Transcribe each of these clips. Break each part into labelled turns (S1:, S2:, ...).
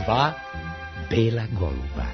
S1: 2 bela goluba.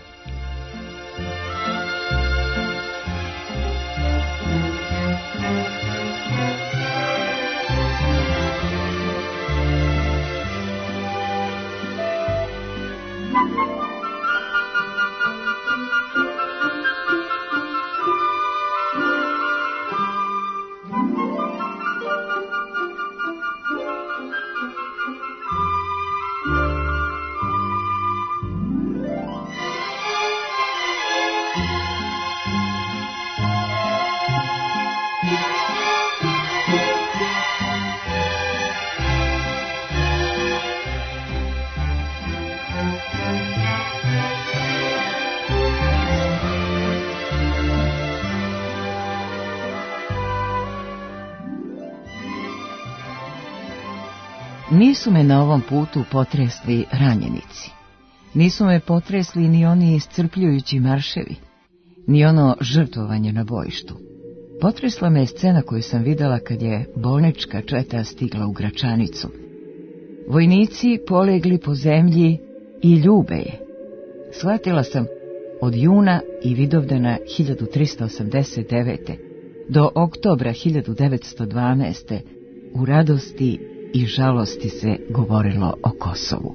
S2: Nisu me na ovom putu potresli ranjenici. Nisu me potresli ni oni iscrpljujući marševi, ni ono žrtvovanje na bojištu. Potresla me je scena koju sam videla kad je bolnička četa stigla u Gračanicu. Vojnici polegli po zemlji i ljube je. Shvatila sam od juna i Vidovdana 1389. do oktobra 1912. u radosti i žalosti se govorilo o Kosovu.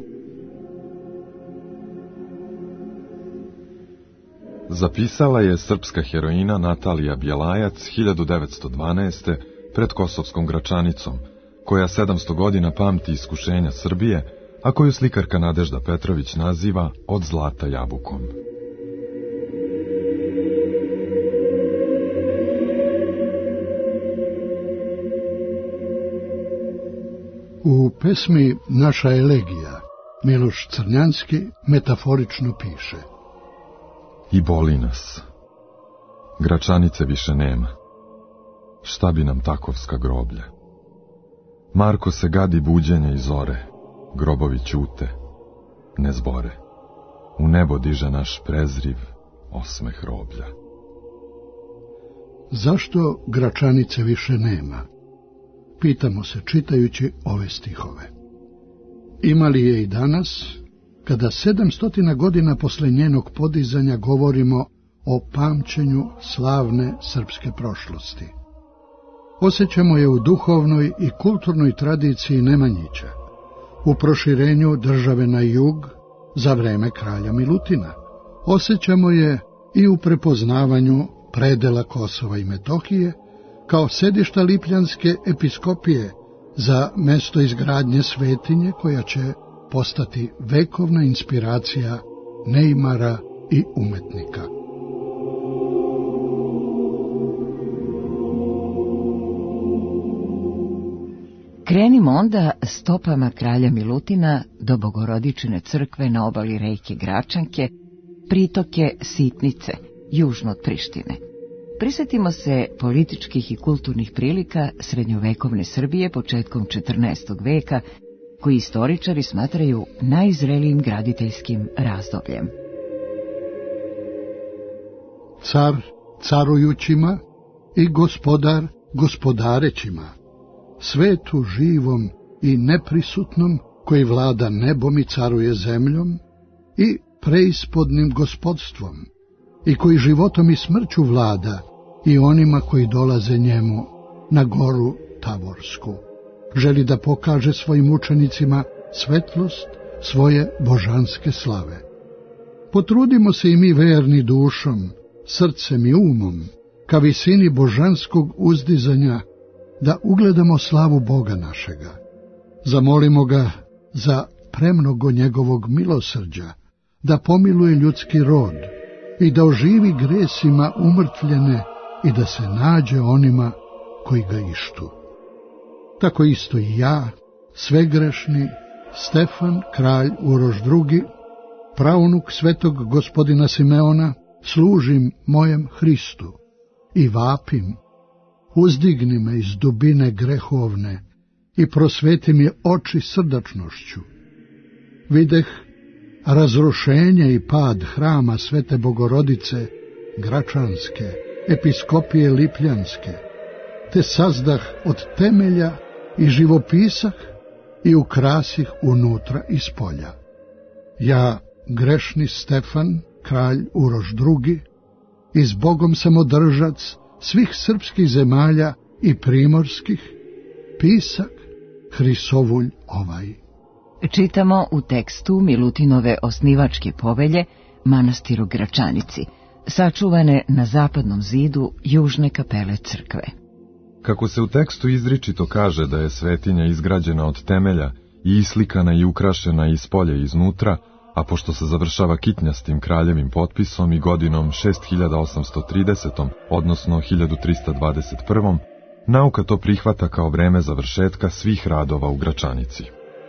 S3: Zapisala je srpska heroina Natalija Bjelajac 1912. pred kosovskom Gračanicom, koja 700 godina pamti iskušenja Srbije, a koju slikarka Nadežda Petrović naziva Od zlata jabukom.
S4: U pesmi Naša elegija Miloš Crnjanski metaforično piše:
S3: I boli nas. Gračanice više nema. Šta bi nam takovska groblja? Marko se gadi buđenja i zore, grobovi ćute, ne zbore. U nebo diže naš prezriv osmeh roblja.
S4: Zašto Gračanice više nema? Pitamo se čitajući ove stihove. Ima li je i danas, kada 700 godina posle njenog podizanja govorimo o pamćenju slavne srpske prošlosti? Osjećamo je u duhovnoj i kulturnoj tradiciji Nemanjića, u proširenju države na jug za vreme kralja Milutina. Osjećamo je i u prepoznavanju predela Kosova i Metohije kao sedišta Lipljanske episkopije za mesto izgradnje svetinje koja će postati vekovna inspiracija neimara i umetnika.
S2: Krenimo onda stopama kralja Milutina do Bogorodičine crkve na obali reke Gračanke, pritoke Sitnice, južno od Prištine. Prisjetimo se političkih i kulturnih prilika srednjovekovne Srbije početkom 14. veka, koji istoričari smatraju najzrelijim graditeljskim razdobljem.
S4: Car carujućima i gospodar gospodarećima, svetu živom i neprisutnom koji vlada nebom i caruje zemljom i preispodnim gospodstvom i koji životom i smrću vlada i onima koji dolaze njemu na goru Tavorsku. Želi da pokaže svojim učenicima svetlost svoje božanske slave. Potrudimo se i mi verni dušom, srcem i umom, ka visini božanskog uzdizanja, da ugledamo slavu Boga našega. Zamolimo ga za premnogo njegovog milosrđa, da pomiluje ljudski rod i da oživi gresima umrtvljene i da se nađe onima koji ga ištu. Tako isto i ja, svegrešni Stefan, kralj Uroš II, praunuk svetog gospodina Simeona, služim mojem Hristu i vapim: uzdigni me iz dubine grehovne i prosveti mi oči srdačnošću. Videh razrušenje i pad hrama Svete Bogorodice Gračanske, episkopije Lipljanske, te sazdah od temelja i živopisah i ukrasih unutra i spolja. Ja, grešni Stefan, kralj Uroš II, i s Bogom samodržac svih srpskih zemalja i primorskih, pisak Hrisovulj ovaj.
S2: Čitamo u tekstu Milutinove osnivačke povelje manastiru Gračanici, sačuvane na zapadnom zidu južne kapele crkve.
S3: Kako se u tekstu izričito kaže da je svetinja izgrađena od temelja i islikana i ukrašena iz polja i iznutra, a pošto se završava kitnjastim kraljevim potpisom i godinom 6830, odnosno 1321, nauka to prihvata kao vreme završetka svih radova u Gračanici.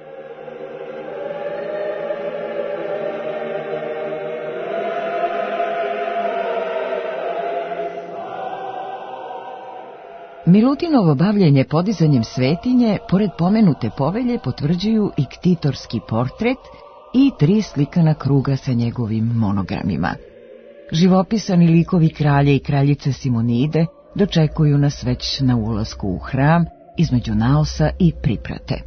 S2: Milutinovo bavljenje podizanjem svetinje, pored pomenute povelje, potvrđuju i ktitorski portret i 3 slikana kruga sa njegovim monogramima. Živopisani likovi kralje i kraljice Simonide dočekuju nas već na ulasku u hram između naosa i priprate.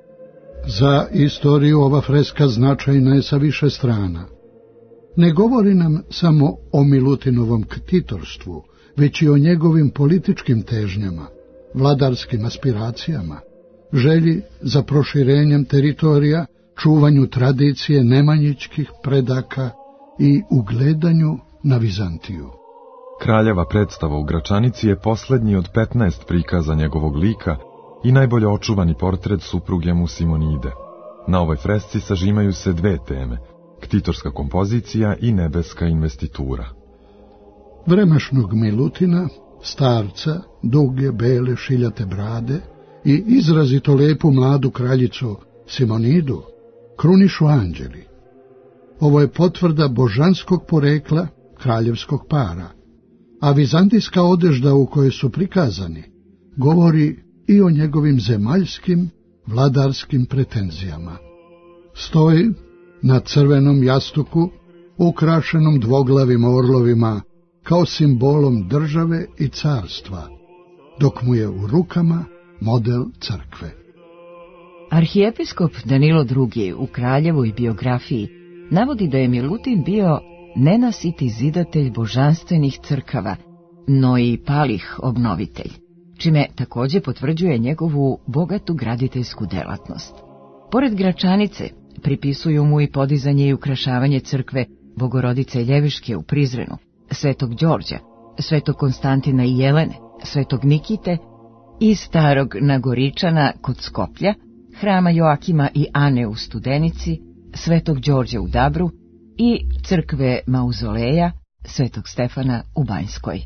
S4: Za istoriju ova freska značajna je sa više strana. Ne govori nam samo o Milutinovom ktitorstvu, već i o njegovim političkim težnjama, vladarskim aspiracijama, želji za proširenjem teritorija, čuvanju tradicije nemanjićkih predaka i ugledanju na Vizantiju.
S3: Kraljeva predstava u Gračanici je posljednji od 15 prikaza njegovog lika i najbolje očuvani portret supruge mu Simonide. Na ovoj fresci sažimaju se 2 teme, ktitorska kompozicija i nebeska investitura.
S4: Vremešnog Milutina, starca, duge, bele, šiljate brade i izrazito lepu mladu kraljicu Simonidu, krunišu anđeli. Ovo je potvrda božanskog porekla kraljevskog para, a vizantijska odežda u kojoj su prikazani govori i o njegovim zemaljskim vladarskim pretenzijama. Stoji na crvenom jastuku, ukrašenom dvoglavim orlovima, kao simbolom države i carstva, dok mu je u rukama model crkve.
S2: Arhijepiskop Danilo II. U kraljevoj biografiji navodi da je Milutin bio nenasiti zidatelj božanstvenih crkava, no i palih obnovitelj, čime također potvrđuje njegovu bogatu graditeljsku delatnost. Pored Gračanice pripisuju mu i podizanje i ukrašavanje crkve Bogorodice Ljeviške u Prizrenu, Svetog Đorđa, Svetog Konstantina i Jelene, Svetog Nikite i Starog Nagoričana kod Skoplja, hrama Joakima i Ane u Studenici, Svetog Đorđa u Dabru i crkve Mauzoleja Svetog Stefana u Banjskoj.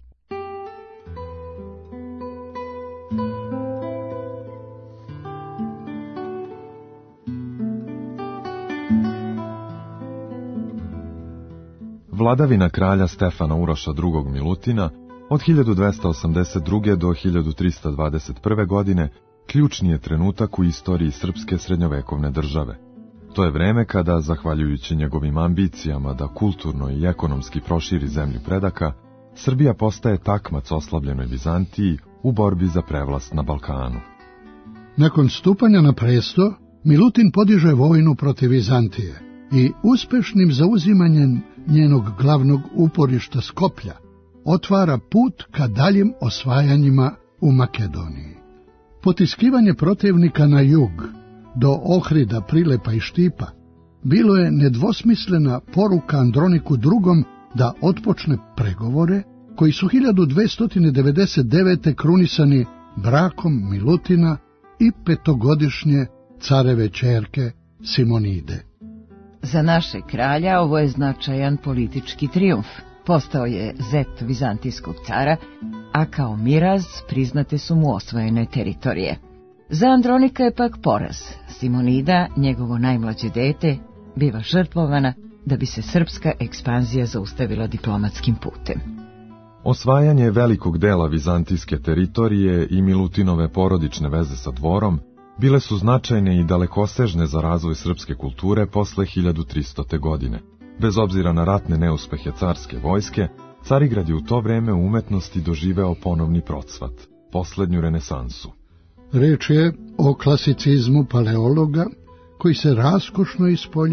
S3: Vladavina kralja Stefana Uroša II. Milutina od 1282. do 1321. godine ključni je trenutak u istoriji srpske srednjovekovne države. To je vreme kada, zahvaljujući njegovim ambicijama da kulturno i ekonomski proširi zemlju predaka, Srbija postaje takmac oslabljenoj Vizantiji u borbi za prevlast na Balkanu.
S4: Nakon stupanja na presto, Milutin podiže vojnu protiv Vizantije i uspešnim zauzimanjem njenog glavnog uporišta Skoplja otvara put ka daljim osvajanjima u Makedoniji. Potiskivanje protivnika na jug, do Ohrida, Prilepa i Štipa, bilo je nedvosmislena poruka Androniku II. Da otpočne pregovore, koji su 1299. krunisani brakom Milutina i 5-godišnje careve ćerke Simonide.
S2: Za naše kralja ovo je značajan politički trijumf. Postao je zet vizantijskog cara, a kao miraz priznate su mu osvojene teritorije. Za Andronika je pak poraz. Simonida, njegovo najmlađe dete, biva žrtvovana da bi se srpska ekspanzija zaustavila diplomatskim putem.
S3: Osvajanje velikog dela vizantijske teritorije i Milutinove porodične veze sa dvorom bile su značajne i dalekosežne za razvoj srpske kulture posle 1300. godine. Bez obzira na ratne neuspehe carske vojske, Carigrad je u to vreme u umetnosti doživeo ponovni procvat, poslednju renesansu.
S4: Reč je o klasicizmu paleologa, koji se raskošno ispoljio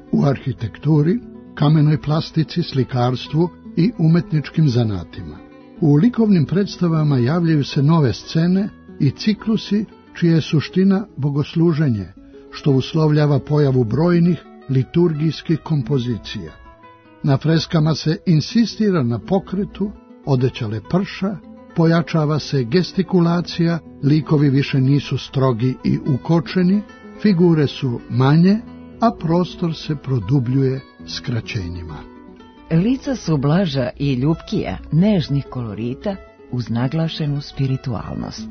S4: u arhitekturi, kamenoj plastici, slikarstvu i umetničkim zanatima. U likovnim predstavama javljaju se nove scene i ciklusi čija je suština bogosluženje, što uslovljava pojavu brojnih liturgijskih kompozicija. Na freskama se insistira na pokretu, odeća leprša, pojačava se gestikulacija, likovi više nisu strogi i ukočeni, figure su manje, a prostor se produbljuje skraćenjima.
S2: Lica su blaža i ljubkija, nežnih kolorita uz naglašenu spiritualnost.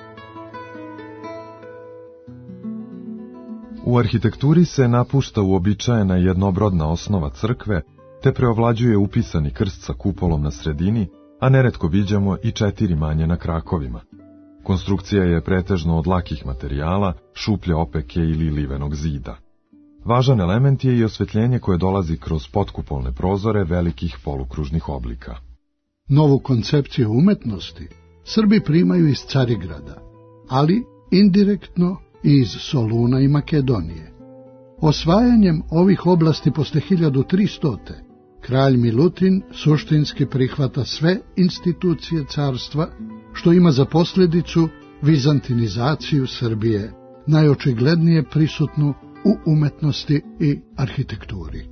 S3: U arhitekturi se napušta uobičajena jednobrodna osnova crkve, te preovlađuje upisani krst sa kupolom na sredini, a neretko viđamo i 4 manje na krakovima. Konstrukcija je pretežno od lakih materijala, šuplje opeke ili livenog zida. Važan element je i osvetljenje koje dolazi kroz potkupolne prozore velikih polukružnih oblika.
S4: Novu koncepciju umetnosti Srbi primaju iz Carigrada, ali indirektno i iz Soluna i Makedonije. Osvajanjem ovih oblasti posle 1300. kralj Milutin suštinski prihvata sve institucije carstva, što ima za posljedicu vizantinizaciju Srbije, najočiglednije prisutnu u umetnosti i arhitekturi.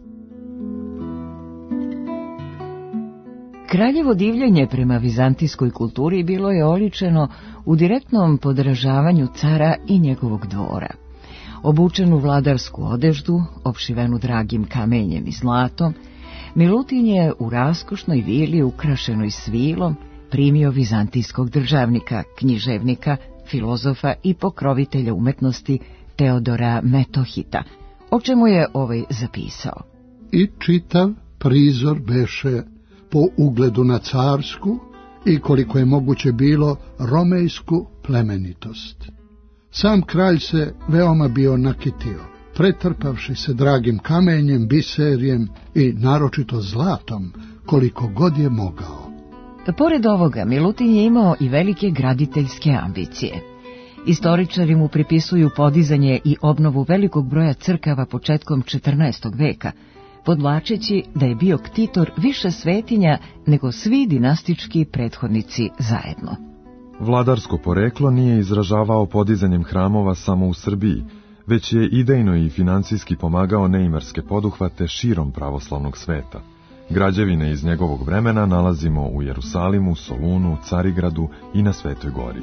S2: Kraljevo divljenje prema vizantijskoj kulturi bilo je oličeno u direktnom podražavanju cara i njegovog dvora. Obučen u vladarsku odeždu, opšivenu dragim kamenjem i zlatom, Milutin je u raskošnoj vili ukrašenoj svilom primio vizantijskog državnika, književnika, filozofa i pokrovitelja umetnosti Teodora Metohita, o čemu je ovaj zapisao.
S4: I čitav prizor beše po ugledu na carsku i koliko je moguće bilo romejsku plemenitost. Sam kralj se veoma bio nakitio, pretrpavši se dragim kamenjem, biserijem i naročito zlatom, koliko god je mogao.
S2: Pored ovoga, Milutin je imao i velike graditeljske ambicije. Istoričari mu pripisuju podizanje i obnovu velikog broja crkava početkom 14. veka, podvlačeći da je bio ktitor više svetinja nego svi dinastički prethodnici zajedno.
S3: Vladarsko poreklo nije izražavao podizanjem hramova samo u Srbiji, već je idejno i financijski pomagao neimarske poduhvate širom pravoslavnog sveta. Građevine iz njegovog vremena nalazimo u Jerusalimu, Solunu, Carigradu i na Svetoj gori.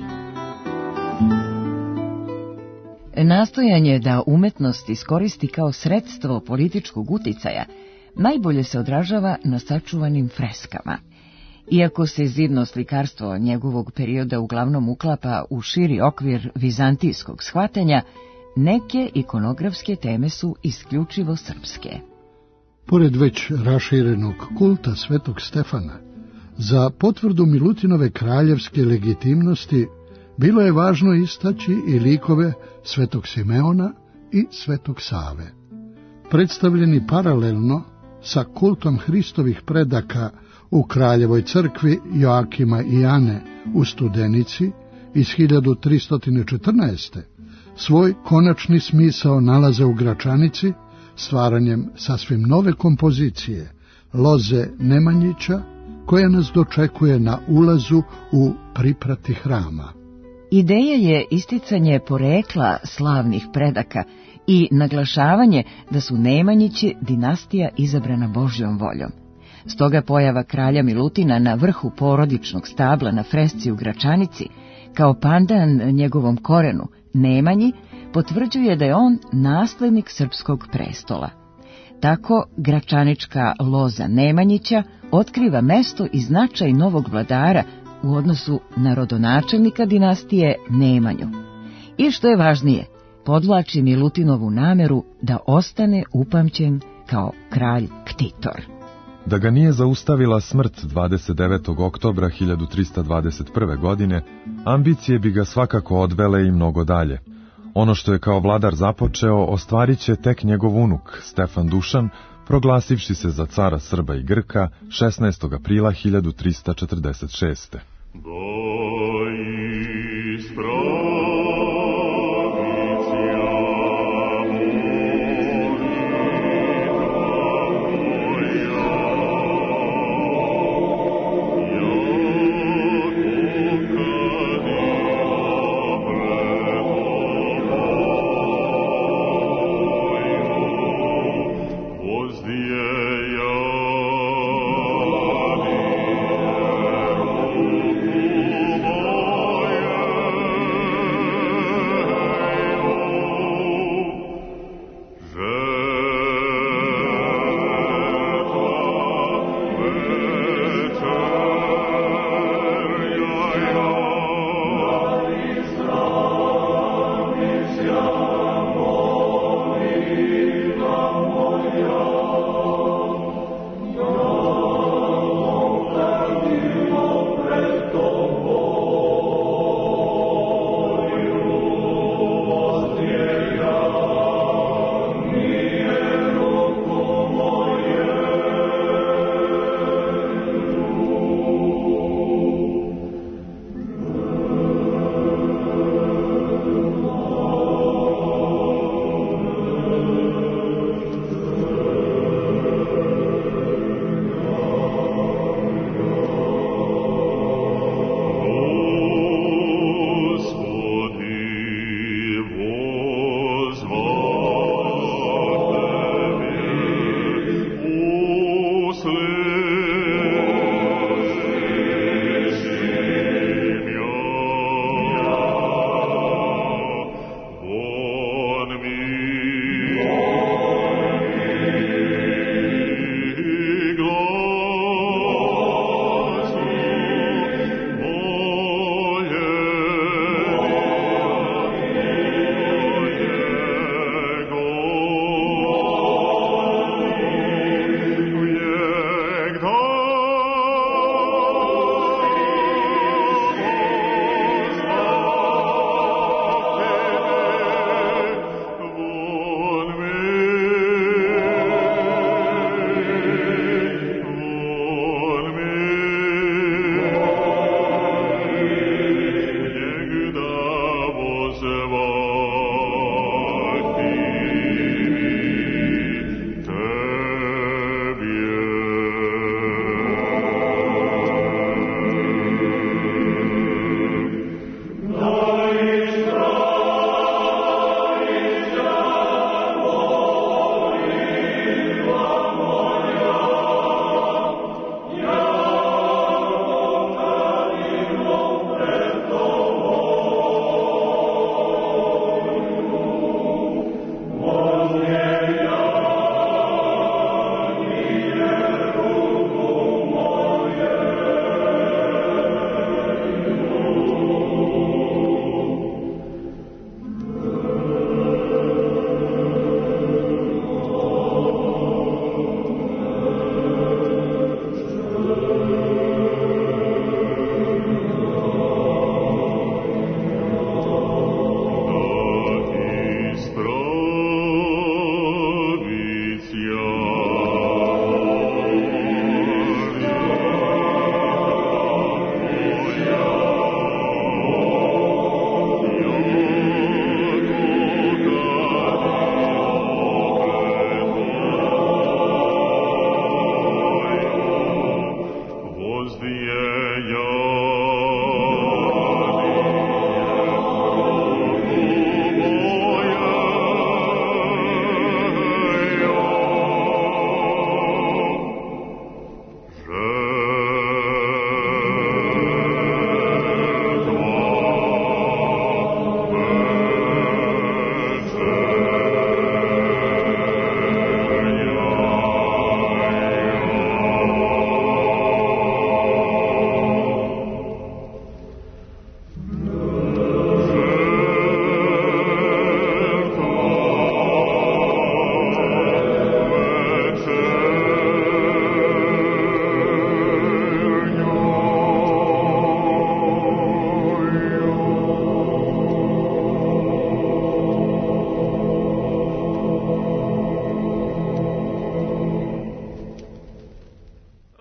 S2: Nastojanje da umetnost iskoristi kao sredstvo političkog uticaja najbolje se odražava na sačuvanim freskama. Iako se zidno slikarstvo njegovog perioda uglavnom uklapa u širi okvir vizantijskog shvatanja, neke ikonografske teme su isključivo srpske.
S4: Pored već raširenog kulta Svetog Stefana, za potvrdu Milutinove kraljevske legitimnosti bilo je važno istaći i likove Svetog Simeona i Svetog Save. Predstavljeni paralelno sa kultom Hristovih predaka u Kraljevoj crkvi Joakima i Ane u Studenici iz 1314. svoj konačni smisao nalaze u Gračanici stvaranjem sasvim nove kompozicije Loze Nemanjića, koja nas dočekuje na ulazu u priprati hrama.
S2: Ideja je isticanje porekla slavnih predaka i naglašavanje da su Nemanjići dinastija izabrana Božjom voljom. Stoga pojava kralja Milutina na vrhu porodičnog stabla na fresci u Gračanici, kao pandan njegovom korenu Nemanji, potvrđuje da je on naslednik srpskog prestola. Tako gračanička loza Nemanjića otkriva mesto i značaj novog vladara u odnosu na rodonačelnika dinastije Nemanju. I što je važnije, podvlači Milutinovu nameru da ostane upamćen kao kralj ktitor.
S3: Da ga nije zaustavila smrt 29. oktobra 1321. godine, ambicije bi ga svakako odvele i mnogo dalje. Ono što je kao vladar započeo, ostvarit će tek njegov unuk, Stefan Dušan, proglasivši se za cara Srba i Grka 16. aprila 1346.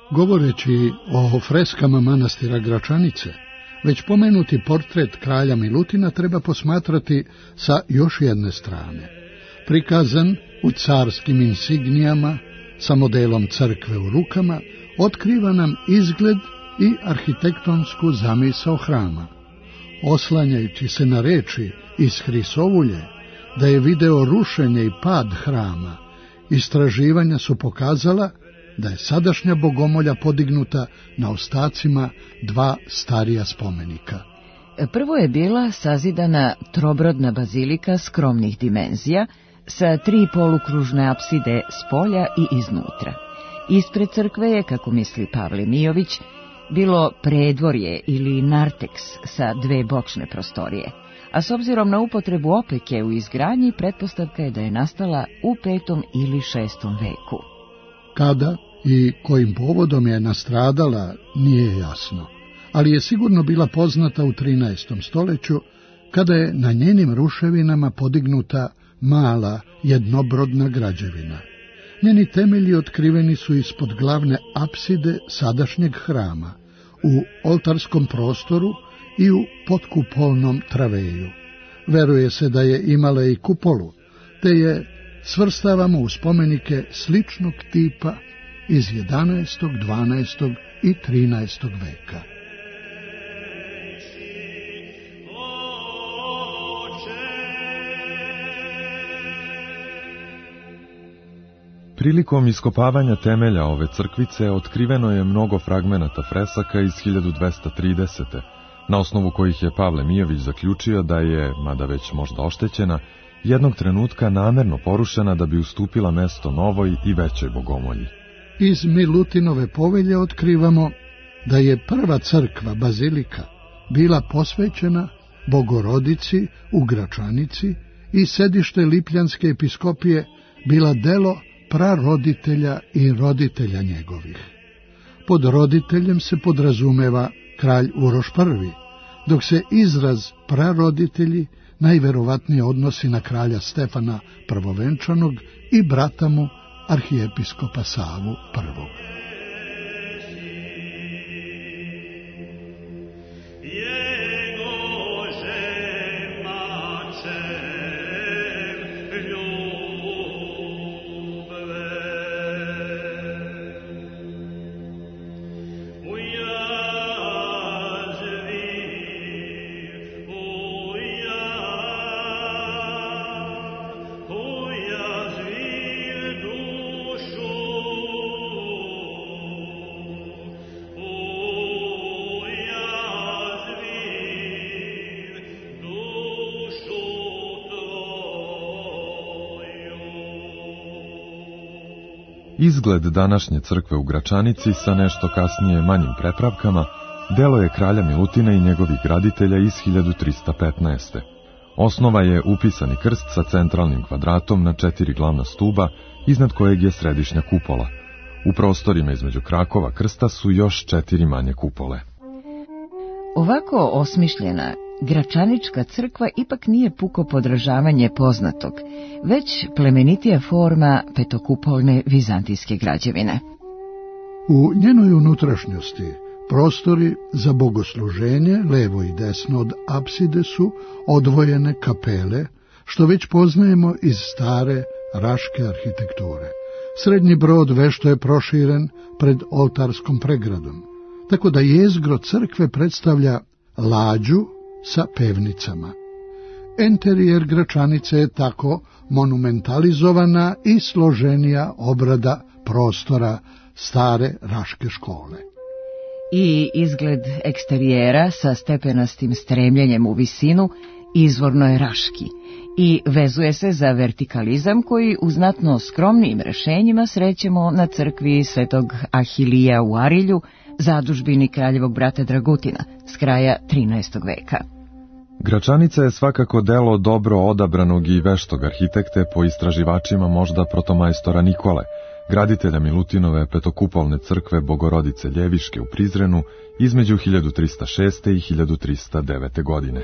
S4: Govoreći o freskama manastira Gračanice, već pomenuti portret kralja Milutina treba posmatrati sa još jedne strane. Prikazan u carskim insignijama, sa modelom crkve u rukama, otkriva nam izgled i arhitektonsku zamisao hrama. Oslanjajući se na reči iz Hrisovulje, da je video rušenje i pad hrama, istraživanja su pokazala da je sadašnja bogomolja podignuta na ostacima dva starija spomenika.
S2: Prvo je bila sazidana trobrodna bazilika skromnih dimenzija sa 3 polukružne apside s polja i iznutra. Ispred crkve je, kako misli Pavle Mijović, bilo predvorje ili narteks sa 2 bočne prostorije, a s obzirom na upotrebu opeke u izgradnji, pretpostavka je da je nastala u 5. ili 6. veku.
S4: Kada i kojim povodom je nastradala nije jasno, ali je sigurno bila poznata u 13. stoljeću, kada je na njenim ruševinama podignuta mala jednobrodna građevina. Njeni temelji otkriveni su ispod glavne apside sadašnjeg hrama, u oltarskom prostoru i u potkupolnom traveju. Veruje se da je imala i kupolu, te je svrstavamo u spomenike sličnog tipa iz 11., 12. i 13. veka.
S3: Prilikom iskopavanja temelja ove crkvice otkriveno je mnogo fragmenata fresaka iz 1230. na osnovu kojih je Pavle Mijović zaključio da je, mada već možda oštećena, jednog trenutka namerno porušena da bi ustupila mesto novoj i većoj bogomolji.
S4: Iz Milutinove povelje otkrivamo da je prva crkva, bazilika, bila posvećena Bogorodici u Gračanici i sedište Lipljanske episkopije bila delo praroditelja i roditelja njegovih. Pod roditeljem se podrazumeva kralj Uroš I, dok se izraz praroditelji najverovatnije odnosi na kralja Stefana Prvovenčanog i brata mu arhijepiskopa Savu I.
S3: Izgled današnje crkve u Gračanici sa nešto kasnije manjim prepravkama delo je kralja Milutina i njegovih graditelja iz 1315. Osnova je upisani krst sa centralnim kvadratom na 4 glavna stuba, iznad kojeg je središnja kupola. U prostorima između krakova krsta su još 4 manje kupole.
S2: Ovako osmišljena Gračanička crkva ipak nije puko podražavanje poznatog, već plemenitija forma petokupolne vizantijske građevine.
S4: U njenoj unutrašnjosti prostori za bogosluženje levo i desno od apside su odvojene kapele, što već poznajemo iz stare raške arhitekture. Srednji brod vešto je proširen pred oltarskom pregradom, tako da jezgro crkve predstavlja lađu sa pevnicama. Enterijer Gračanice je tako monumentalizovana i složenija obrada prostora stare raške škole.
S2: I izgled eksterijera sa stepenastim stremljenjem u visinu izvorno je raški i vezuje se za vertikalizam koji u znatno skromnijim rešenjima srećemo na crkvi Svetog Ahilija u Arilju, zadužbini kraljevog brata Dragutina s kraja 13. veka.
S3: Gračanica je svakako delo dobro odabranog i veštog arhitekte, po istraživačima možda protomajstora Nikole, graditelja Milutinove petokupolne crkve Bogorodice Ljeviške u Prizrenu između 1306. i 1309. godine.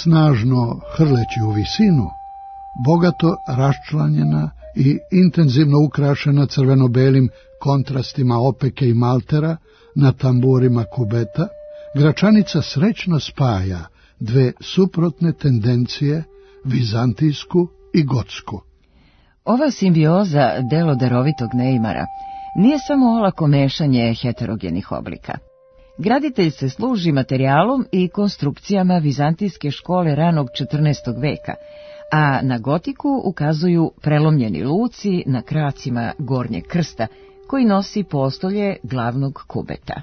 S4: snažno hrleći u visinu, bogato raščlanjena i intenzivno ukrašena crveno-belim kontrastima opeke i maltera na tamburima kubeta, Gračanica srećno spaja dve suprotne tendencije, vizantijsku i gotsku.
S2: Ova simbioza, delo darovitog Neimara, nije samo olako mešanje heterogenih oblika. Graditelj se služi materijalom i konstrukcijama vizantijske škole ranog 14. veka, a na gotiku ukazuju prelomljeni luci na kracima gornjeg krsta, koji nosi postolje glavnog kubeta.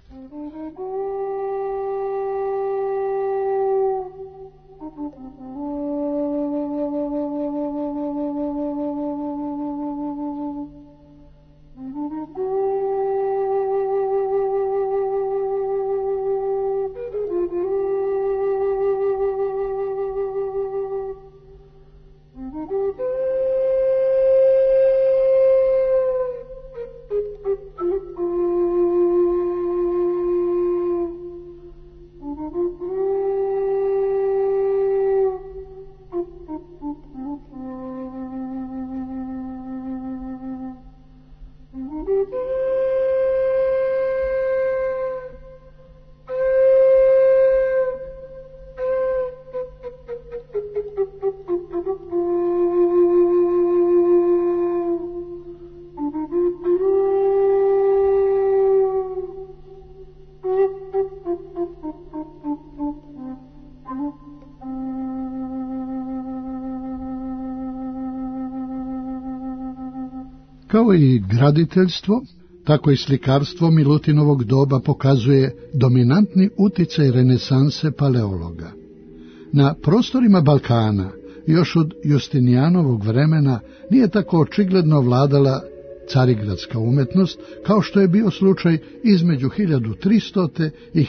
S4: Kao i graditeljstvo, tako i slikarstvo Milutinovog doba pokazuje dominantni uticaj renesanse paleologa. Na prostorima Balkana, još od Justinijanovog vremena, nije tako očigledno vladala carigradska umetnost, kao što je bio slučaj između 1300. i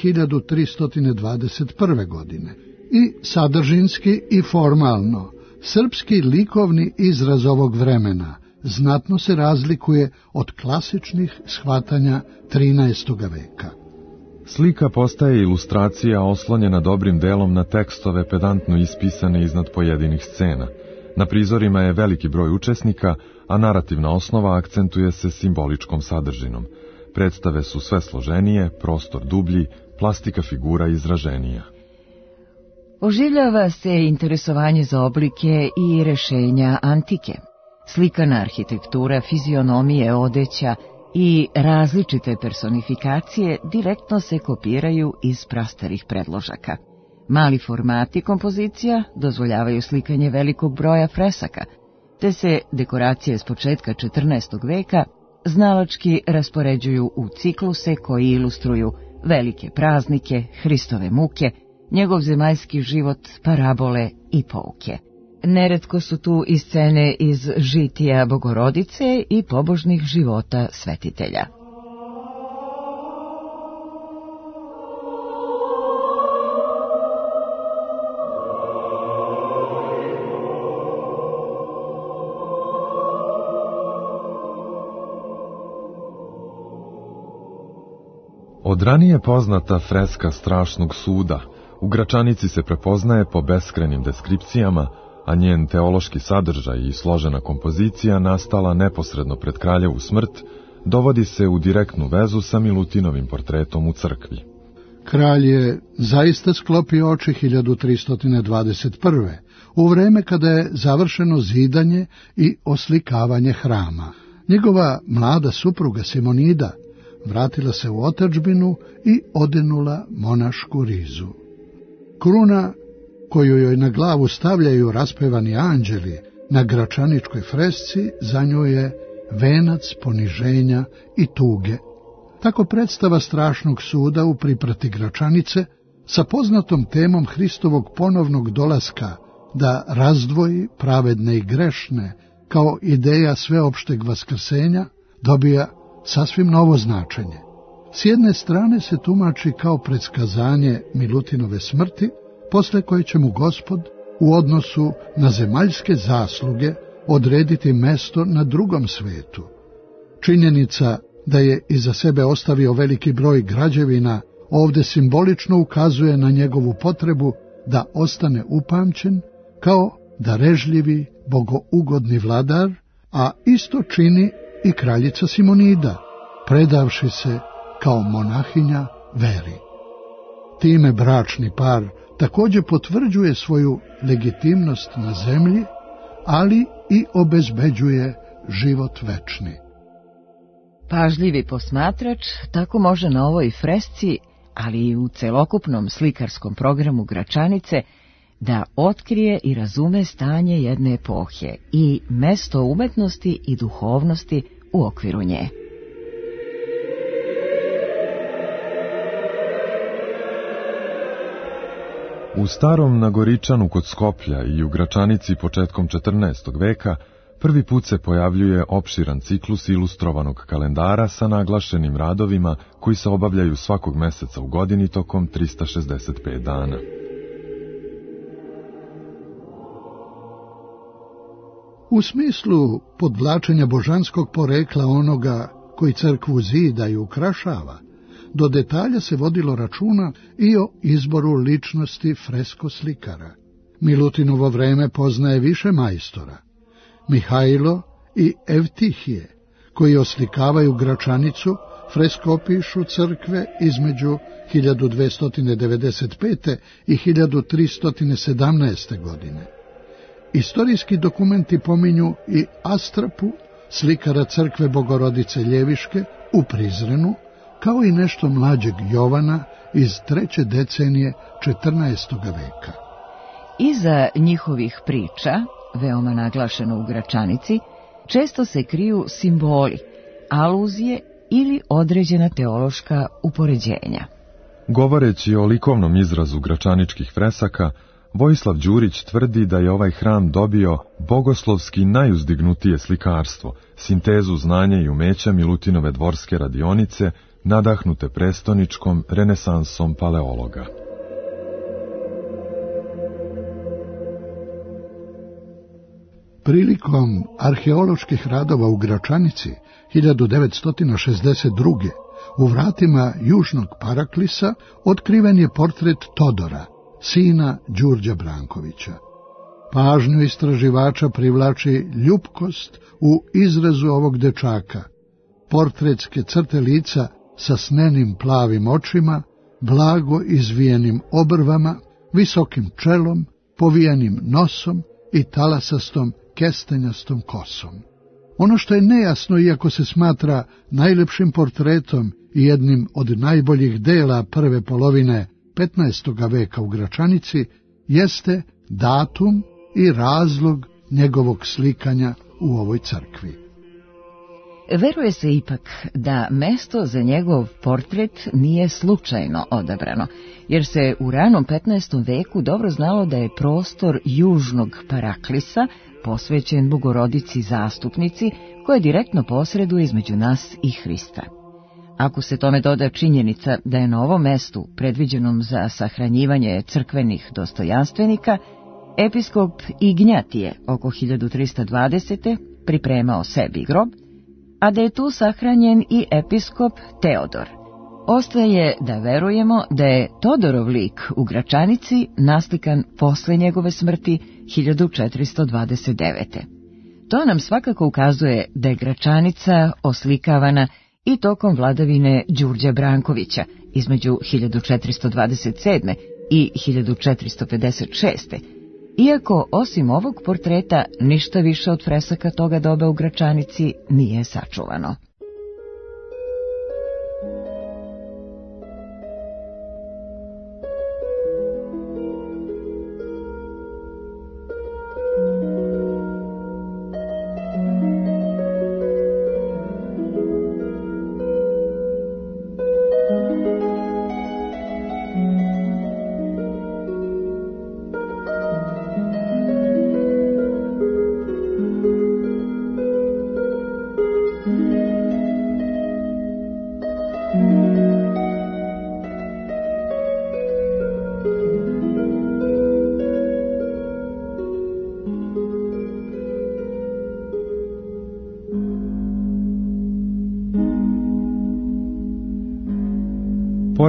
S4: 1321. godine. I sadržinski i formalno, srpski likovni izraz ovog vremena znatno se razlikuje od klasičnih shvatanja 13. veka.
S3: Slika postaje ilustracija oslonjena dobrim delom na tekstove pedantno ispisane iznad pojedinih scena. Na prizorima je veliki broj učesnika, a narativna osnova akcentuje se simboličkom sadržinom. Predstave su sve složenije, prostor dublji, plastika figura izraženija.
S2: Oživljava se interesovanje za oblike i rešenja antike. Slikana arhitektura, fizionomije, odeća i različite personifikacije direktno se kopiraju iz prastarih predložaka. Mali formati kompozicija dozvoljavaju slikanje velikog broja fresaka, te se dekoracije s početka 14. veka znalački raspoređuju u cikluse koji ilustruju velike praznike, Hristove muke, njegov zemaljski život, parabole i pouke. Neretko su tu i scene iz žitija Bogorodice i pobožnih života svetitelja.
S3: Od ranije poznata freska Strašnog suda u Gračanici se prepoznaje po beskrenim deskripcijama, a njen teološki sadržaj i složena kompozicija, nastala neposredno pred kraljevu smrt, dovodi se u direktnu vezu sa Milutinovim portretom u crkvi.
S4: Kralj je zaista sklopio oči 1321. u vreme kada je završeno zidanje i oslikavanje hrama. Njegova mlada supruga Simonida vratila se u otadžbinu i odenula monašku rizu. Kruna koju joj na glavu stavljaju raspevani anđeli na gračaničkoj fresci, za nju je venac poniženja i tuge. Tako predstava Strašnog suda u priprati Gračanice sa poznatom temom Hristovog ponovnog dolaska da razdvoji pravedne i grešne kao ideja sveopšteg vaskrsenja dobija sasvim novo značenje. S jedne strane se tumači kao predskazanje Milutinove smrti, posle koje će mu Gospod u odnosu na zemaljske zasluge odrediti mesto na drugom svetu. Činjenica da je iza sebe ostavio veliki broj građevina ovde simbolično ukazuje na njegovu potrebu da ostane upamćen kao darežljivi, bogougodni vladar, a isto čini i kraljica Simonida, predavši se kao monahinja veri. Time bračni par također potvrđuje svoju legitimnost na zemlji, ali i obezbeđuje život večni.
S2: Pažljivi posmatrač tako može na ovoj fresci, ali i u celokupnom slikarskom programu Gračanice, da otkrije i razume stanje jedne epohe i mesto umetnosti i duhovnosti u okviru nje.
S3: U starom Nagoričanu kod Skoplja i u Gračanici početkom 14. veka prvi put se pojavljuje opširan ciklus ilustrovanog kalendara sa naglašenim radovima koji se obavljaju svakog meseca u godini tokom 365 dana.
S4: U smislu podvlačenja božanskog porekla onoga koji crkvu zida i ukrašava, do detalja se vodilo računa i o izboru ličnosti freskoslikara. Milutinovo vreme poznaje više majstora, Mihajlo i Evtihije, koji oslikavaju Gračanicu, freskopišu crkve između 1295. i 1317. godine. Istorijski dokumenti pominju i Astrapu, slikara crkve Bogorodice Ljeviške u Prizrenu, kao i nešto mlađeg Jovana iz 3. decenije 14. veka.
S2: Iza njihovih priča, veoma naglašeno u Gračanici, često se kriju simboli, aluzije ili određena teološka upoređenja.
S3: Govoreći o likovnom izrazu gračaničkih fresaka, Vojislav Đurić tvrdi da je ovaj hram dobio bogoslovski najuzdignutije slikarstvo, sintezu znanja i umeća Milutinove dvorske radionice, nadahnute prestoničkom renesansom paleologa.
S4: Prilikom arheoloških radova u Gračanici 1962. u vratima južnog Paraklisa otkriven je portret Todora, sina Đurđa Brankovića. Pažnju istraživača privlači ljupkost u izrazu ovog dečaka, portretske crte lica sa snenim plavim očima, blago izvijenim obrvama, visokim čelom, povijenim nosom i talasastom kestenjastom kosom. Ono što je nejasno, iako se smatra najlepšim portretom i jednim od najboljih dela prve polovine 15. veka u Gračanici, jeste datum i razlog njegovog slikanja u ovoj crkvi.
S2: Veruje se ipak da mesto za njegov portret nije slučajno odabrano, jer se u ranom 15. veku dobro znalo da je prostor južnog Paraklisa posvećen Bogorodici zastupnici, koja direktno posreduje između nas i Hrista. Ako se tome doda činjenica da je na ovom mestu, predviđenom za sahranjivanje crkvenih dostojanstvenika, episkop Ignjatije oko 1320. pripremao sebi grob, a da je tu sahranjen i episkop Teodor, ostaje da verujemo da je Todorov lik u Gračanici naslikan posle njegove smrti 1429. To nam svakako ukazuje da je Gračanica oslikavana i tokom vladavine Đurđa Brankovića između 1427. i 1456. Iako osim ovog portreta ništa više od fresaka toga doba u Gračanici nije sačuvano.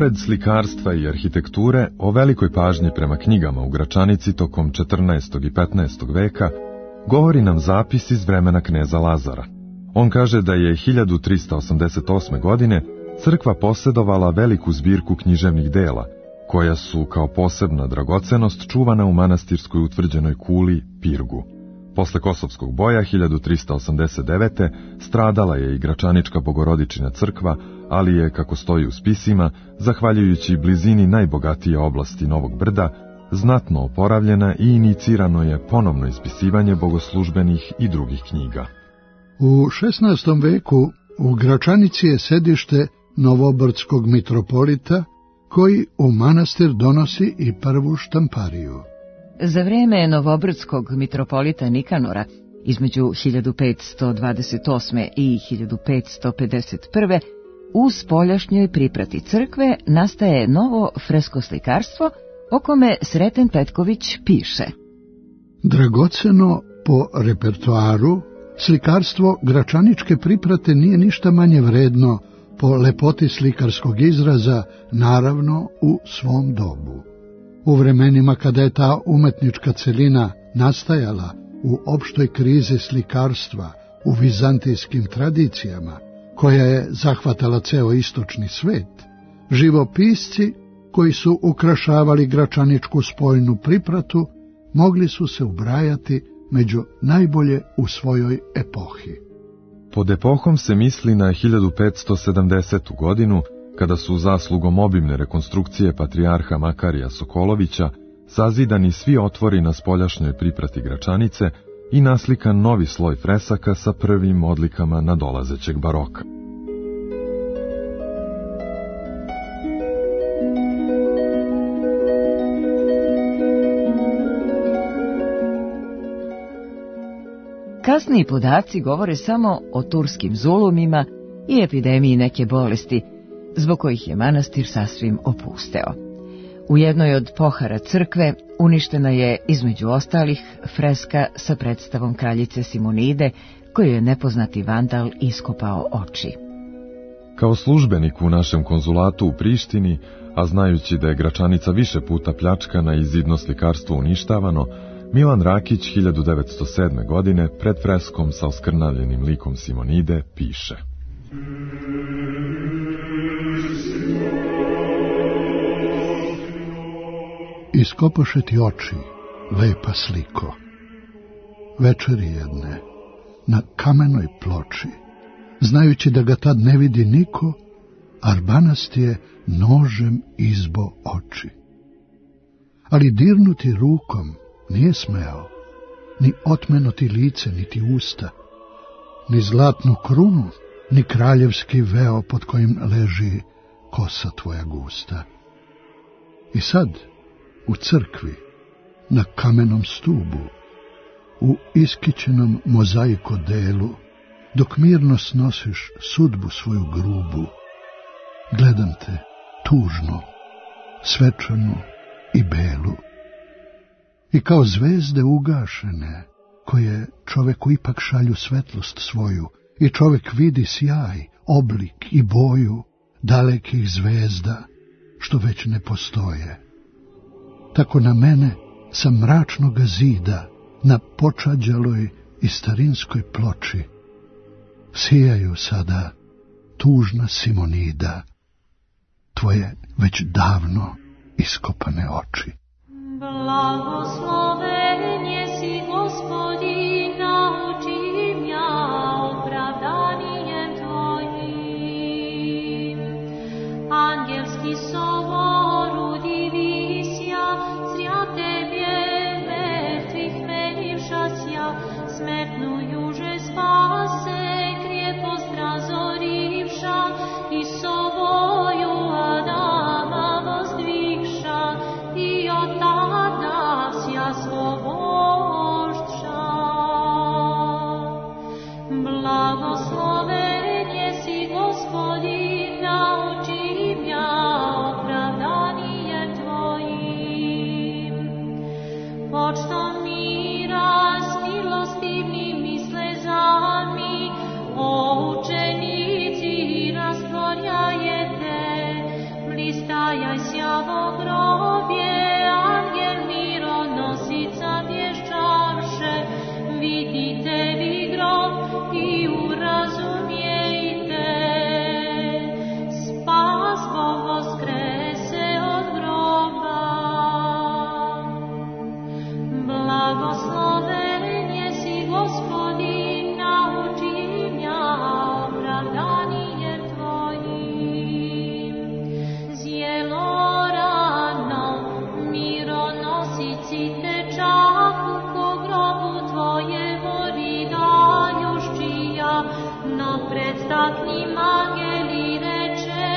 S3: Pored slikarstva i arhitekture, o velikoj pažnji prema knjigama u Gračanici tokom 14. i 15. veka govori nam zapis iz vremena kneza Lazara. On kaže da je 1388. godine crkva posjedovala veliku zbirku književnih dela, koja su kao posebna dragocenost čuvana u manastirskoj utvrđenoj kuli Pirgu. Posle Kosovskog boja 1389. stradala je i Gračanička Bogorodičina crkva, ali je, kako stoji u spisima, zahvaljujući blizini najbogatije oblasti Novog Brda, znatno oporavljena i inicirano je ponovno ispisivanje bogoslužbenih i drugih knjiga.
S4: U 16. veku u Gračanici je sedište novobrdskog mitropolita, koji u manastir donosi i prvu štampariju.
S2: Za vreme novobrdskog mitropolita Nikanora, između 1528. i 1551. u spoljašnjoj priprati crkve nastaje novo freskoslikarstvo, o kome Sreten Petković piše:
S4: Dragoceno po repertoaru, slikarstvo Gračaničke priprate nije ništa manje vredno po lepoti slikarskog izraza, naravno u svom dobu. U vremenima kada je ta umetnička celina nastajala u opštoj krizi slikarstva, u vizantijskim tradicijama, koja je zahvatala ceo istočni svet, živopisci koji su ukrašavali Gračaničku spoljnu pripratu mogli su se ubrajati među najbolje u svojoj epohi.
S3: Pod epohom se misli na 1570. godinu, kada su zaslugom obimne rekonstrukcije patrijarha Makarija Sokolovića sazidani svi otvori na spoljašnjoj priprati Gračanice i naslikan novi sloj fresaka sa prvim odlikama nadolazećeg baroka.
S2: Kasniji podaci govore samo o turskim zulumima i epidemiji neke bolesti, zbog kojih je manastir sasvim opusteo. U jednoj od pohara crkve uništena je, između ostalih, freska sa predstavom kraljice Simonide, koju je nepoznati vandal iskopao oči.
S3: Kao službenik u našem konzulatu u Prištini, a znajući da je Gračanica više puta pljačkana i zidno slikarstvo uništavano, Milan Rakić 1907. godine pred freskom sa oskrnavljenim likom Simonide piše:
S4: Iskopoše ti oči, lepa sliko, večeri jedne, na kamenoj ploči, znajući da ga tad ne vidi niko, Arbanast je nožem izbo oči. Ali dirnuti rukom nije smeo, ni otmenuti lice, niti usta, ni zlatnu krunu, ni kraljevski veo pod kojim leži kosa tvoja gusta. I sad, u crkvi, na kamenom stubu, u iskićenom mozaiko delu, dok mirno snosiš sudbu svoju grubu, gledam te tužnu, svečanu i belu. I kao zvezde ugašene, koje čoveku ipak šalju svetlost svoju, i čovek vidi sjaj, oblik i boju dalekih zvezda, što već ne postoje. Tako na mene sa mračnog zida, na počađaloj i starinskoj ploči, sijaju sada tužna Simonida, tvoje već davno iskopane oči.
S5: Blagoslovenje si, Gospodi, nauči mja opravdanijem Tvojim. Angelski sovoru divisja, zrja Tebje mrtvih menivšasja, smrtnu juže spase, krijepost razorivša, i sovoju Adama vozdvigša, i od tada sja svobošća. Blagosloven je si, Gospodi, nauči mja opravdanijem sjavo grobje, angel mironosica pješčavše, vidite vi grob i urazumijte, spas Bog voskrese od groba. Blagosloven jesi Gospodin, nauči mja opravdanijem Tvojim. Zjelo rano, mironosici tečahu, ko grobu Tvojemu ridajuščija, no predstaknim angeli reče,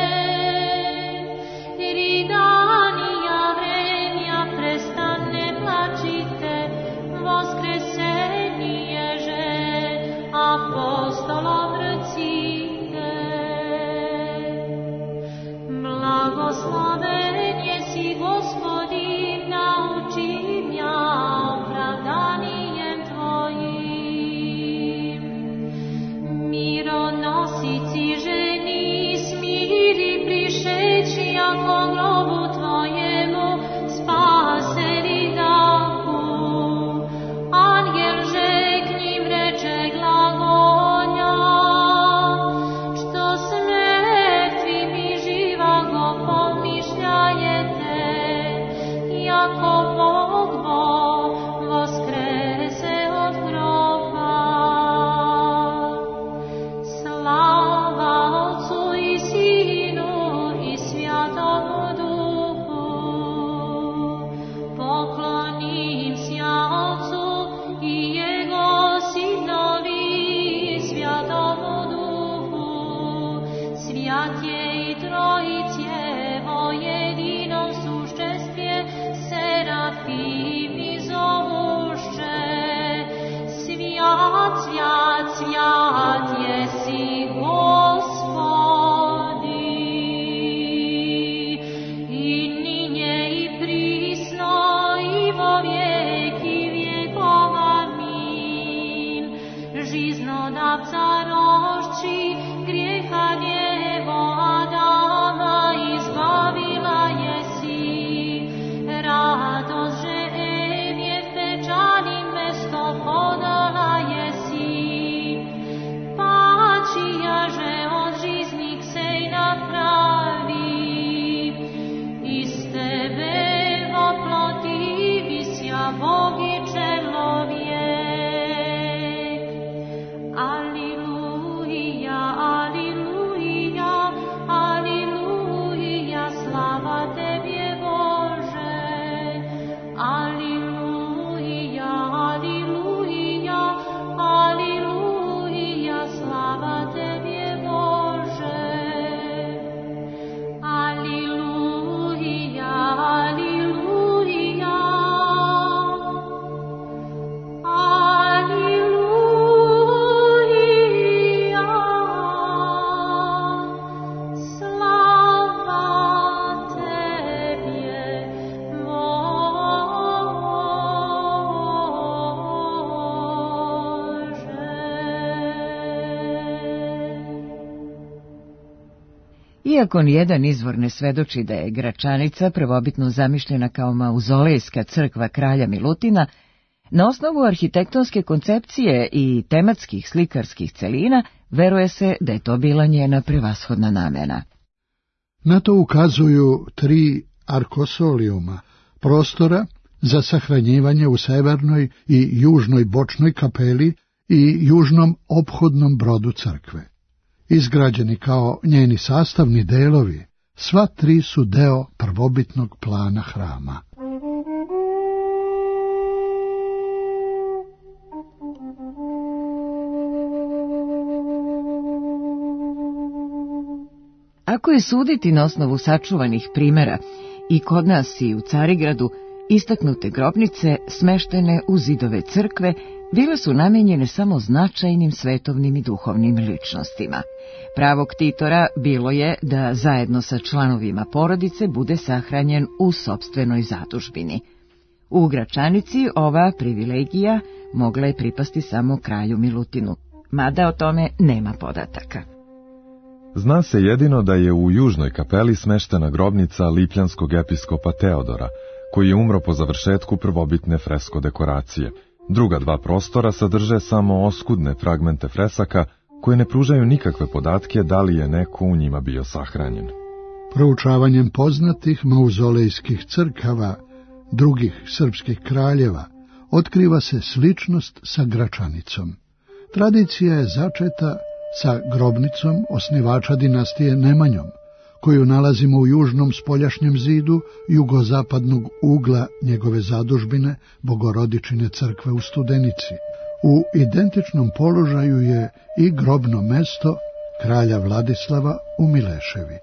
S5: ridanija vremja prestane plačite, voskresenije že apostolom recite. Blagosloven jesi Gospodin, nauči mja opravdanijem Tvojim. Mironosici ženi smiri prišeći, ako grobu Tvojemu spaseri dahu. Angel že k njim reče glagolja, što s mrtvim i živago pomišljajete, jako Bog voskrese od groba. Slava Otcu i Sinu i Svjatomu Duhu. Poklonim sja Otcu i Jego Sinovi i Svjatomu Duhu. Svjat je i Trojicevo jedinom sušćestvje, serafimi zovuše. Svjat, svjat, svjat jesi Gospodi. I ninje i prisno i vo vijeki vjekov. Amin. Žiznodavca rošči, grijeha njevo Adama izbavila jesi. Radost že Evje pečalim mesto podala jesi. Pačija že od žiznik sej napravi. Iz tebe oplotivisja Bog i čelovjek. Aliluja, aliluja, aliluja, slava Tebje Bože. Aliluja, aliluja, aliluja, slava Tebje Bože. Aliluja, aliluja, aliluja, slava Tebje
S2: Iako nijedan izvor ne svedoči da je Gračanica prvobitno zamišljena kao mauzolejska crkva kralja Milutina, na osnovu arhitektonske koncepcije i tematskih slikarskih celina veruje se da je to bila njena prevashodna namena.
S4: Na to ukazuju 3 arkosolijuma, prostora za sahranjivanje u severnoj i južnoj bočnoj kapeli i južnom ophodnom brodu crkve. Izgrađeni kao njeni sastavni delovi, sva 3 su deo prvobitnog plana hrama.
S2: Ako je suditi na osnovu sačuvanih primjera, i kod nas i u Carigradu istaknute grobnice smeštene u zidove crkve bile su namijenjene samo značajnim svetovnim i duhovnim ličnostima. Pravo ktitora bilo je da zajedno sa članovima porodice bude sahranjen u sopstvenoj zadužbini. U Gračanici ova privilegija mogla je pripasti samo kralju Milutinu, mada o tome nema podataka.
S3: Zna se jedino da je u južnoj kapeli smeštena grobnica lipljanskog episkopa Teodora, koji je umro po završetku prvobitne fresko dekoracije. Druga dva prostora sadrže samo oskudne fragmente fresaka, koje ne pružaju nikakve podatke da li je neko u njima bio sahranjen.
S4: Proučavanjem poznatih mauzolejskih crkava drugih srpskih kraljeva otkriva se sličnost sa Gračanicom. Tradicija je začeta sa grobnicom osnivača dinastije Nemanjom, koju nalazimo u južnom spoljašnjem zidu jugozapadnog ugla njegove zadužbine Bogorodičine crkve u Studenici. U identičnom položaju je i grobno mesto kralja Vladislava u Mileševi.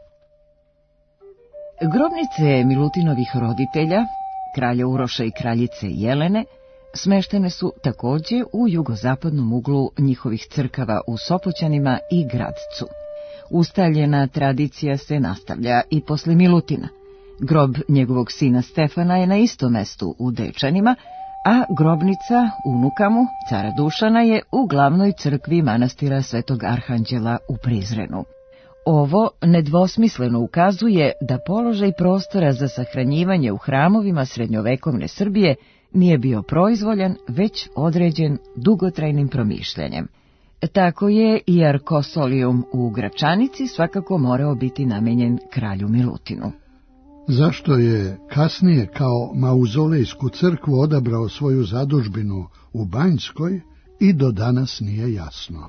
S2: Grobnice Milutinovih roditelja, kralja Uroša i kraljice Jelene, smeštene su također u jugozapadnom uglu njihovih crkava u Sopoćanima i Gradcu. Ustaljena tradicija se nastavlja i posle Milutina. Grob njegovog sina Stefana je na istom mestu u Dečanima, a grobnica unuka mu, cara Dušana, je u glavnoj crkvi manastira Svetog Arhanđela u Prizrenu. Ovo nedvosmisleno ukazuje da položaj prostora za sahranjivanje u hramovima srednjovekovne Srbije nije bio proizvoljan, već određen dugotrajnim promišljanjem. Tako je i Arkosolijum u Gračanici svakako morao biti namenjen kralju Milutinu.
S4: Zašto je kasnije kao mauzolejsku crkvu odabrao svoju zadužbinu u Banjskoj i do danas nije jasno.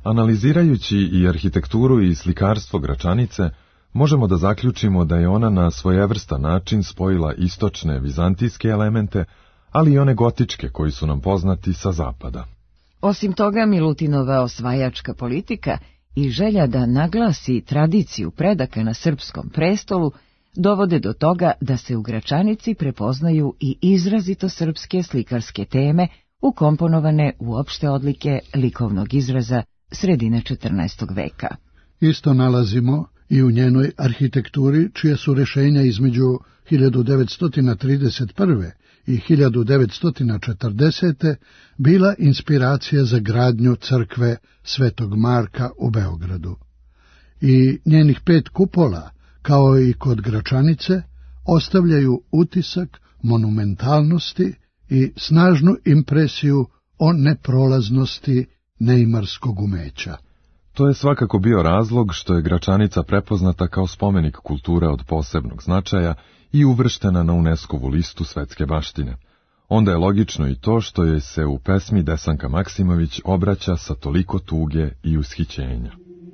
S3: Analizirajući i arhitekturu i slikarstvo Gračanice, možemo da zaključimo da je ona na svojevrstan način spojila istočne vizantijske elemente, ali i one gotičke koji su nam poznati sa zapada.
S2: Osim toga, Milutinova osvajačka politika i želja da naglasi tradiciju predaka na srpskom prestolu dovode do toga da se u Gračanici prepoznaju i izrazito srpske slikarske teme ukomponovane u opšte odlike likovnog izraza sredine 14. veka.
S4: Isto nalazimo i u njenoj arhitekturi, čije su rešenja između 1931. i 1940. bila inspiracija za gradnju crkve Svetog Marka u Beogradu. I njenih 5 kupola, kao i kod Gračanice, ostavljaju utisak monumentalnosti i snažnu impresiju o neprolaznosti neimarskog umeća.
S3: To je svakako bio razlog što je Gračanica prepoznata kao spomenik kulture od posebnog značaja i uvrštena na UNESCO-vu listu svetske baštine. Onda je logično i to što joj se u pesmi Desanka Maksimović obraća sa toliko tuge i ushićenja.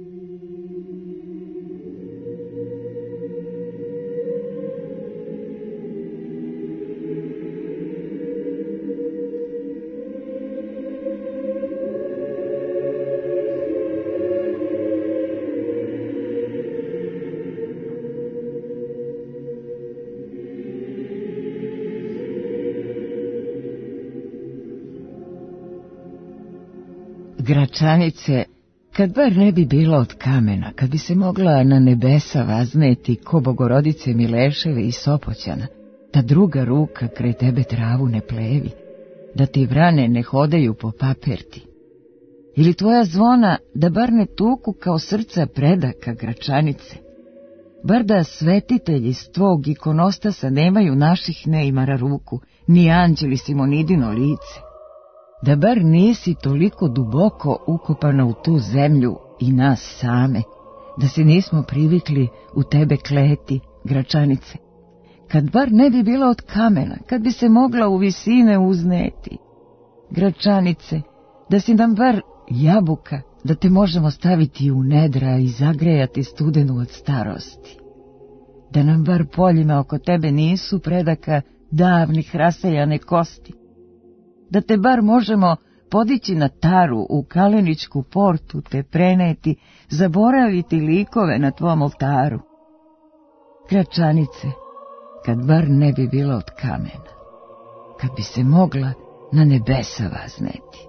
S2: Gračanice, kad bar ne bi bilo od kamena, kad bi se mogla na nebesa vazneti ko Bogorodice Mileševe i Sopoćana, da druga ruka kraj tebe travu ne plevi, da ti vrane ne hodaju po paperti, ili tvoja zvona da bar ne tuku kao srca predaka Gračanice, bar da svetitelji s tvog ikonostasa nemaju naših neimara ruku, ni anđeli Simonidino lice, da bar nisi toliko duboko ukopana u tu zemlju i nas same, da se nismo privikli u tebe kleti, Gračanice, kad bar ne bi bila od kamena, kad bi se mogla u visine uzneti, Gračanice, da si nam bar jabuka, da te možemo staviti u nedra i zagrejati studenu od starosti, da nam bar poljima oko tebe nisu predaka davnih rasejane kosti, da te bar možemo podići na taru u Kaleničku portu te preneti, zaboraviti likove na tvom oltaru. Gračanice, kad bar ne bi bila od kamena, kad bi se mogla na nebesa vazneti.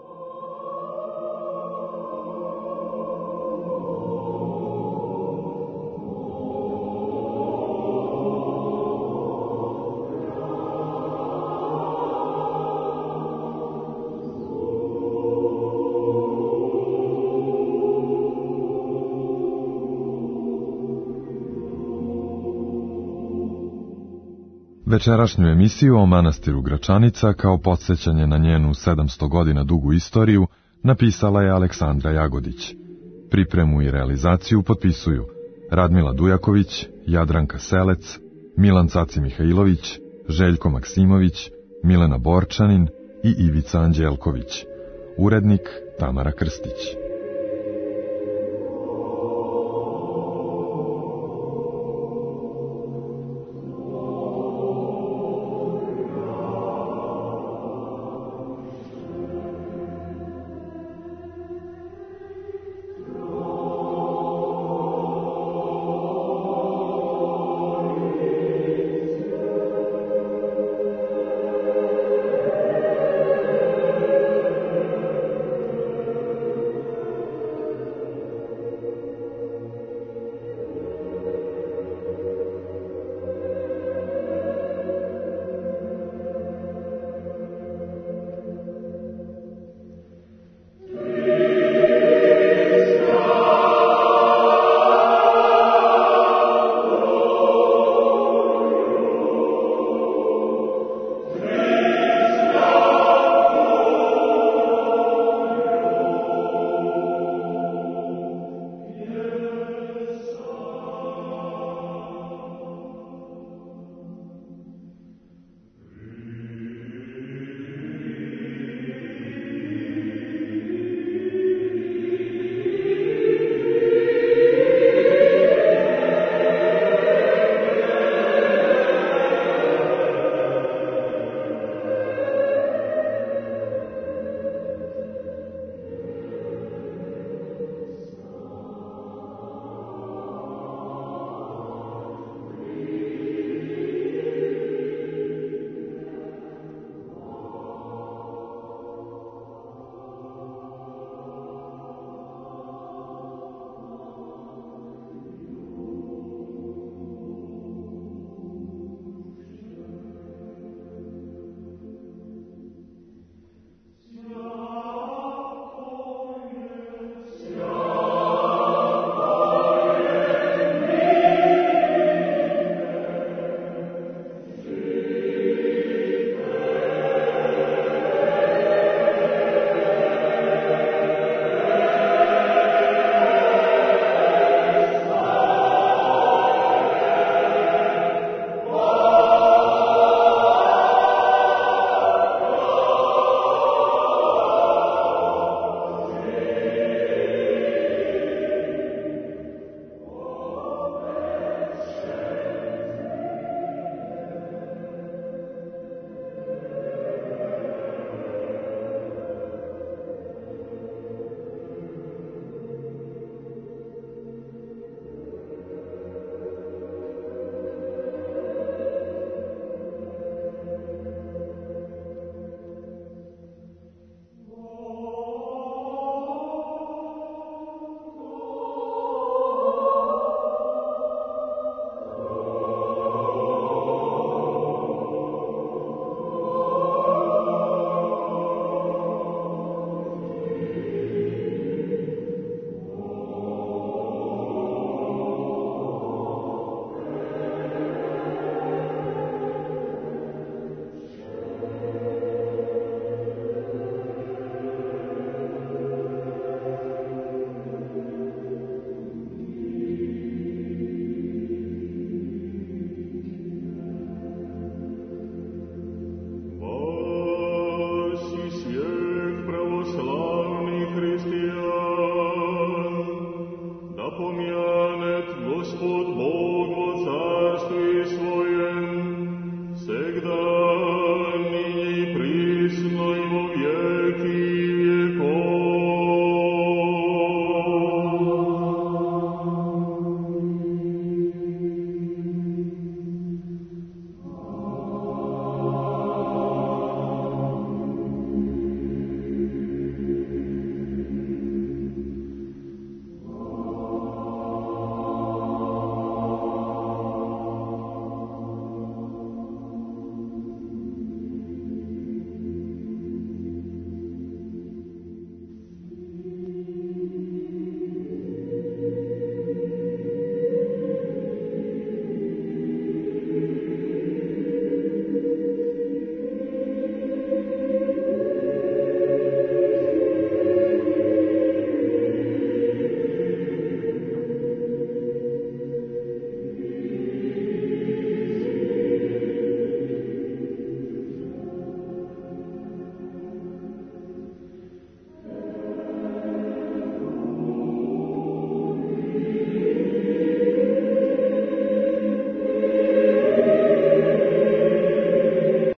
S3: Večerašnju emisiju o manastiru Gračanica kao podsjećanje na njenu 700 godina dugu istoriju napisala je Aleksandra Jagodić. Pripremu i realizaciju potpisuju Radmila Dujaković, Jadranka Selec, Milan Caci Mihajlović, Željko Maksimović, Milena Borčanin i Ivica Anđelković. Urednik Tamara Krstić.